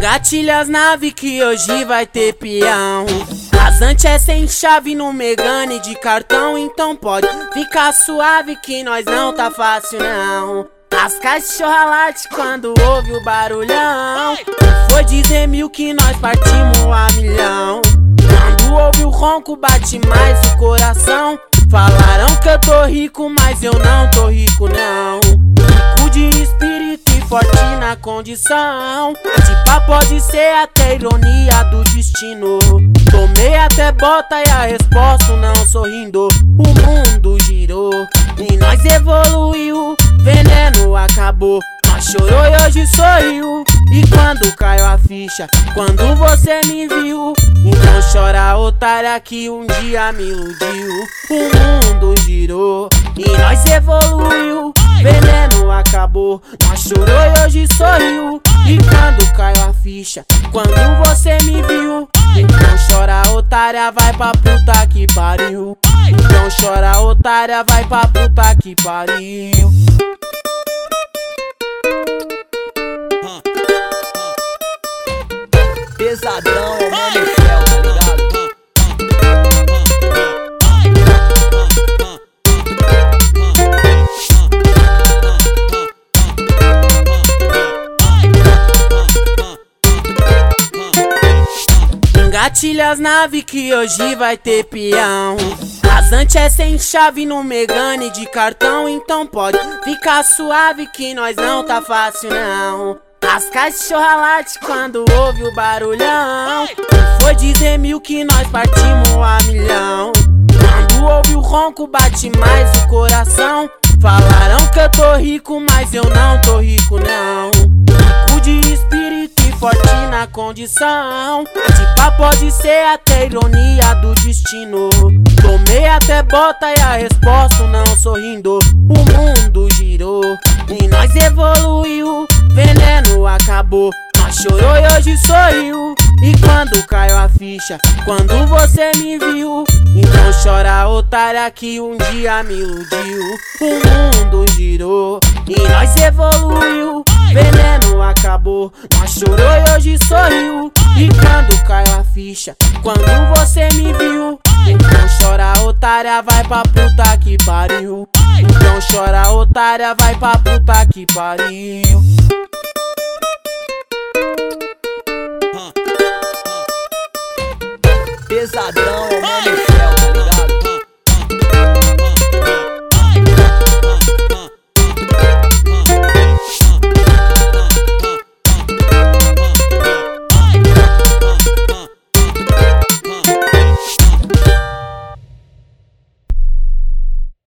Engatilha as naves que hoje vai ter peão. Rasante é sem chave no Megane de cartão. Então pode ficar suave que nós não tá fácil não. As cachorra late quando ouve o barulhão. Foi dizer mil que nós partimos a milhão. Quando ouve o ronco bate mais o coração. Falaram que eu tô rico, mas eu não tô rico não. Rico de espírito e forte na condição. Se pá pode ser até ironia do destino. Tomei até bota e a resposta não sorrindo. O mundo girou e nós evoluiu. Veneno acabou, nós chorou e hoje sorriu. E quando caiu a ficha, quando você me viu, então chora otária que um dia me iludiu. O mundo girou e nós evoluiu. Veneno acabou, nós chorou e hoje sorriu. E quando caiu a ficha, quando você me viu, então chora otária, vai pra puta que pariu. Então chora otária, vai pra puta que pariu. Pesadão é o nome do céu, tá ligado? Engatilha as naves que hoje vai ter peão. Rasante é sem chave no Megane de cartão. Então pode ficar suave que nós não tá fácil não. As cachorra late quando ouve o barulhão. Foi dizer mil que nós partimos a milhão. Quando ouve o ronco bate mais o coração. Falaram que eu tô rico, mas eu não tô rico não. Rico de espírito e forte na condição. Se pá pode ser até ironia do destino. Tomei até bota e a resposta não sorrindo. O mundo girou e nós evoluiu. Veneno acabou, nós chorou e hoje sorriu. E quando caiu a ficha, quando você me viu, então chora otária que um dia me iludiu. O mundo girou e nós evoluiu. Veneno acabou, nós chorou e hoje sorriu. E quando caiu a ficha, quando você me viu, então chora otária, vai pra puta que pariu. Então chora otária, vai pra puta que pariu. Pesadão